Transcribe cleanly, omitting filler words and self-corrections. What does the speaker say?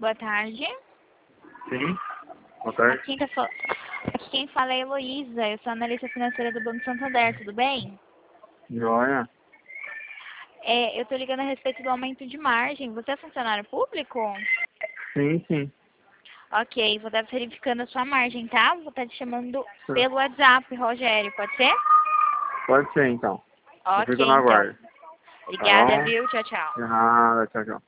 boa tarde. Sim, boa tarde. Aqui quem fala é a Heloísa, eu sou analista financeira do Banco Santander, tudo bem? Joia. Eu tô ligando a respeito do aumento de margem. Você é funcionário público? Sim, sim. Ok, vou estar verificando a sua margem, tá? Vou estar te chamando Tá. pelo WhatsApp, Rogério, pode ser? Pode ser, então. Eu Ok, fico na então. guarda. Tá Obrigada, bom? viu? Tchau, tchau. De nada, tchau, tchau.